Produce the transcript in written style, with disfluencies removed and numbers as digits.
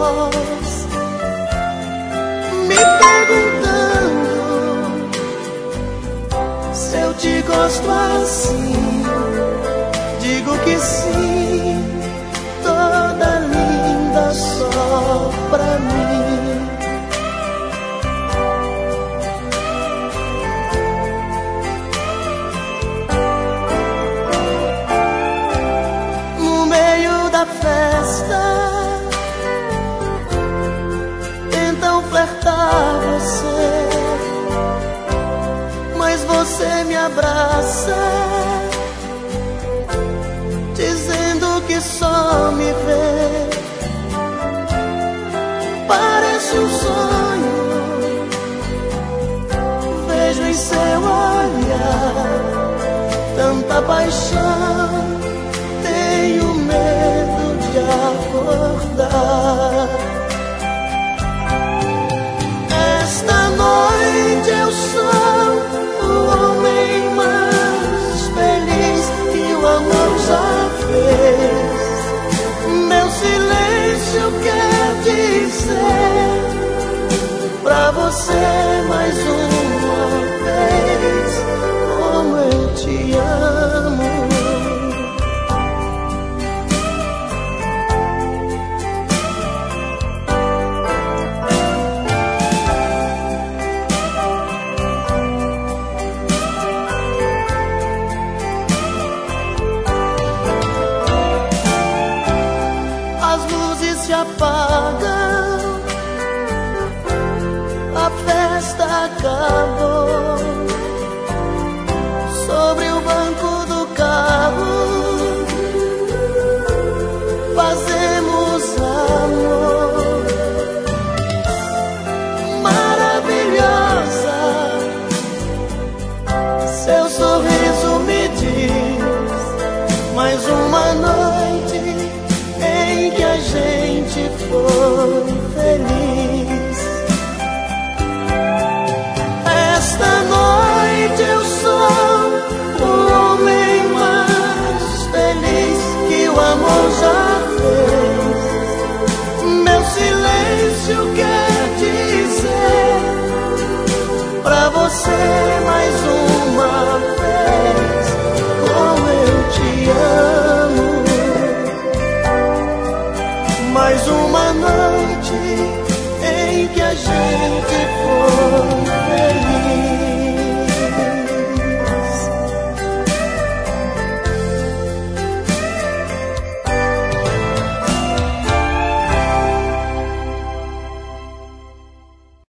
voz, me perguntando se eu te gosto assim. Digo que sim, toda linda só pra mim. No meio da festa tentam flertar você, mas você me abraça, dizendo que só me vê. Parece um sonho, vejo em seu olhar tanta paixão, tenho medo de acordar. Esta noite eu sou o homem mais feliz que o amor já fez. Meu silêncio quer dizer pra você mais uma vez como eu te amo. Se apagam, a festa acabou. Sobre o banco do carro fazemos amor. Maravilhosa, seu sorriso me diz mais uma noite em que a gente foi feliz. Esta noite eu sou o homem mais feliz que o amor já fez. Meu silêncio quer dizer pra você mais uma vez como eu te amo. Mais uma noite em que a gente foi feliz.